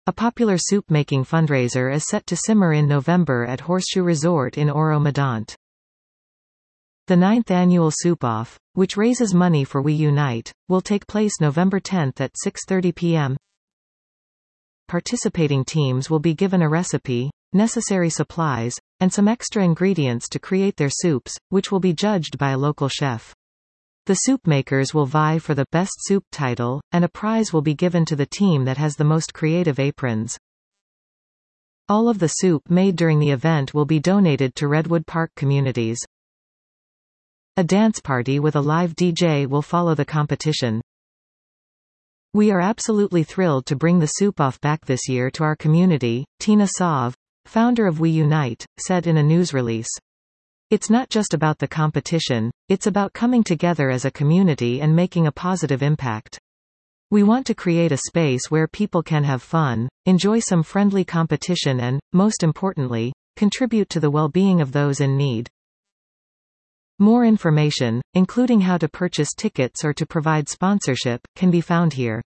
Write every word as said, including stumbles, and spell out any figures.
A popular soup-making fundraiser is set to simmer in November at Horseshoe Resort in Oro-Medonte. The ninth annual Soup-Off, which raises money for We Unite, will take place November tenth at six thirty p m Participating teams will be given a recipe, necessary supplies, and some extra ingredients to create their soups, which will be judged by a local chef. The soup makers will vie for the Best Soup title, and a prize will be given to the team that has the most creative aprons. All of the soup made during the event will be donated to Redwood Park communities. A dance party with a live D J will follow the competition. We are absolutely thrilled to bring the Soup-Off back this year to our community, Tina Sauve, founder of We Unite, said in a news release. It's not just about the competition, it's about coming together as a community and making a positive impact. We want to create a space where people can have fun, enjoy some friendly competition and, most importantly, contribute to the well-being of those in need. More information, including how to purchase tickets or to provide sponsorship, can be found here.